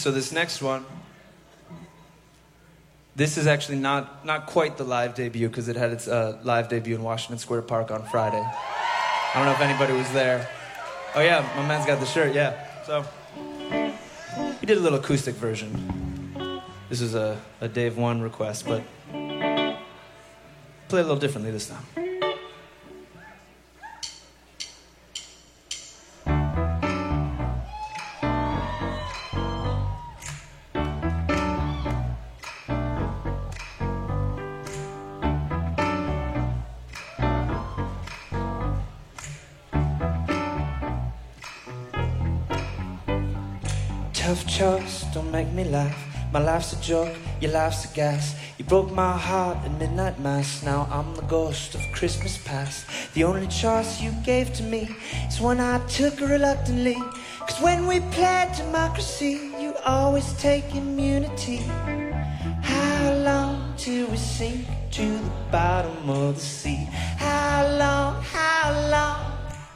So this next one, this is actually not quite the live debut because it had its live debut in Washington Square Park on Friday. I don't know if anybody was there. Oh yeah, my man's got the shirt, yeah. So we did a little acoustic version. This is a Dave 1 request, but play a little differently this time. Tough choice, don't make me laugh. My life's a joke, your life's a gas. You broke my heart at midnight mass. Now I'm the ghost of Christmas past. The only choice you gave to me is one I took reluctantly. Cause when we played democracy, you always take immunity. How long till we sink to the bottom of the sea? How long, how long?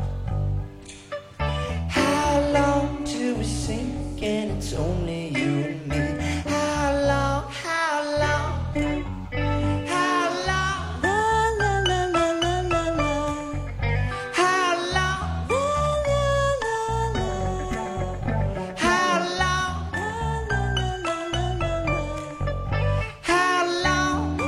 How long till we sink? And it's only you and me. How long, how long? How long? La, la, la, la, la, la, la. How long? La, la, la, la, la. How long? La, la, la, la, la, la. How long?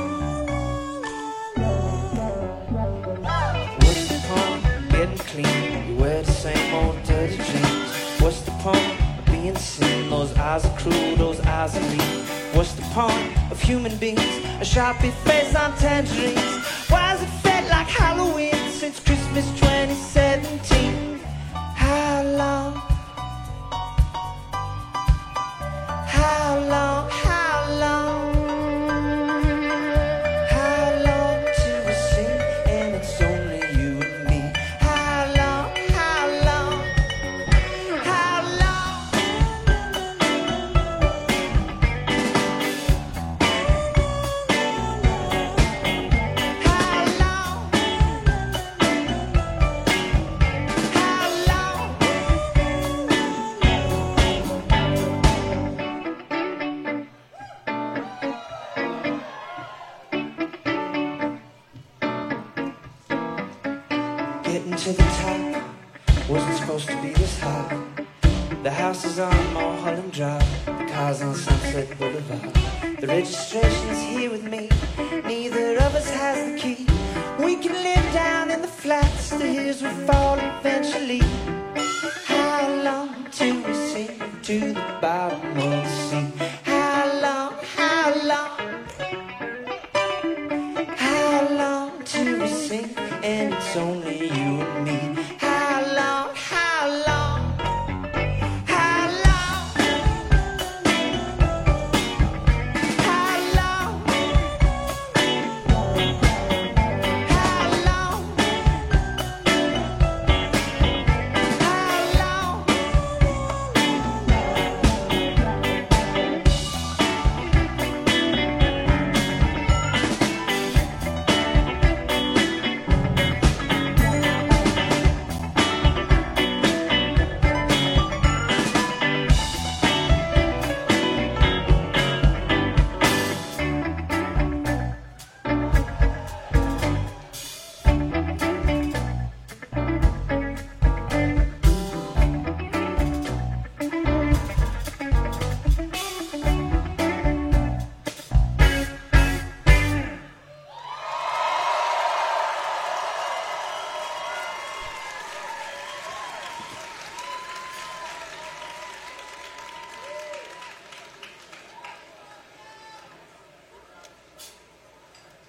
What's the point getting clean? You wear the same old dirty jeans. What's the point? Sin. Those eyes are cruel, those eyes are mean. What's the point of human beings? A sharpie face on tangerines. Why has it felt like Halloween since Christmas 2017? How long? How long? How long? How long till we sing and it's only you and me? How long? How long? How long? Getting to the top wasn't supposed to be this hard. The house is on Mulholland Drive, the car's on Sunset Boulevard. The registration's here with me, neither of us has the key. We can live down in the flats, the hills will fall eventually. How long till we sink to the bottom of the sea?